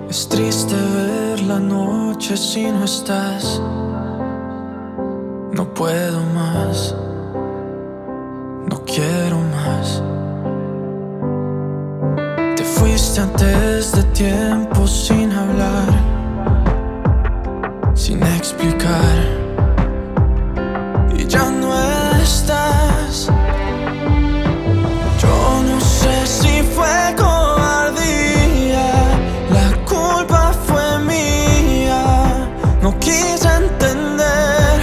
Es triste ver la noche si no estás. No puedo más, no quiero más. Te fuiste antes de tiempo sin hablar, sin explicar, y ya no estás. Yo no sé si fue cobardía, la culpa fue mía, no quise entender.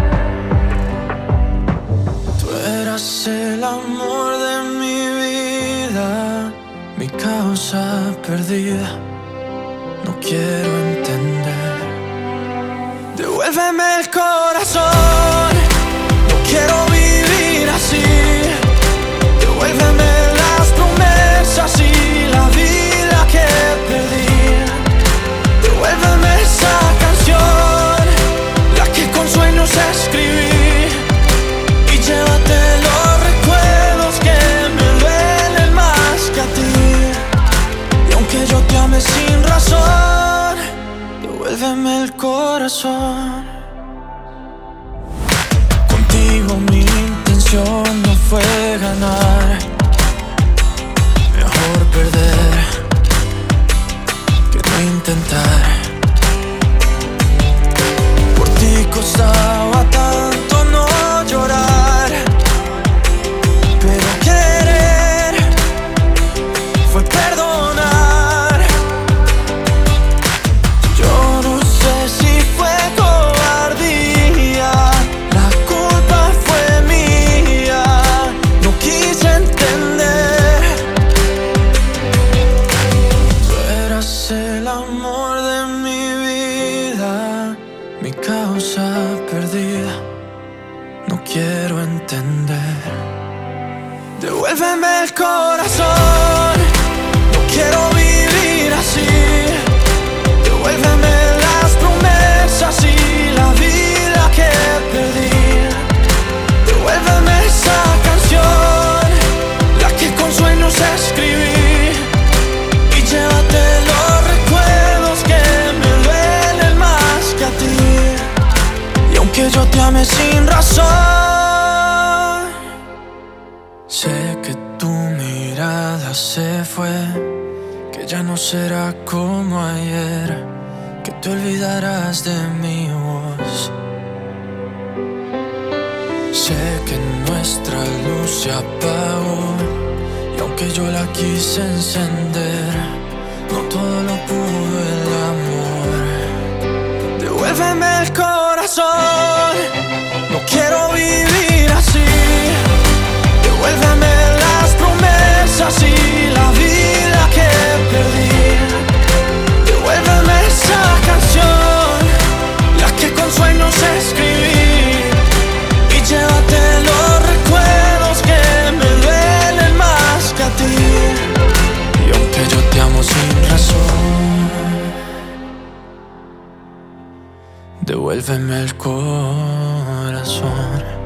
Tú eras el amor de mi vida, mi causa perdida, no quiero entender. Devuélveme el corazón, no quiero vivir así. Devuélveme las promesas y la vida que perdí. Devuélveme esa canción, la que con sueños escribí. Y llévate los recuerdos que me duelen más que a ti. Y aunque yo te ame sin razón, devuélveme el corazón. Contigo mi intención no fue ganar, mejor perder que no intentar. Por ti costaba tanto no llorar, pero querer fue perdonar. Yo no sé si fue cobardía, la culpa fue mía, no quise entender. Tú eras el amor de mi vida, mi causa perdida, no quiero entender. Devuélveme el corazón, no quiero vivir así. Devuélveme las promesas y la vida que perdí. Devuélveme esa canción, la que con sueños escribí. Y llévate los recuerdos que me duelen más que a ti. Y aunque yo te ame sin razón, sé que tu mirada se fue, que ya no será como ayer, que te olvidarás de mi voz. Sé que nuestra luz se apagó, y aunque yo la quise encender, no todo lo pudo el amor. Devuélveme el corazón, no quiero vivir así. Devuélveme las promesas y la vida que perdí. Devuélveme esa canción, la que con sueños escribí. Y llévate los recuerdos que me duelen más que a ti. Y aunque yo te amo sin razón, devuélveme el corazón.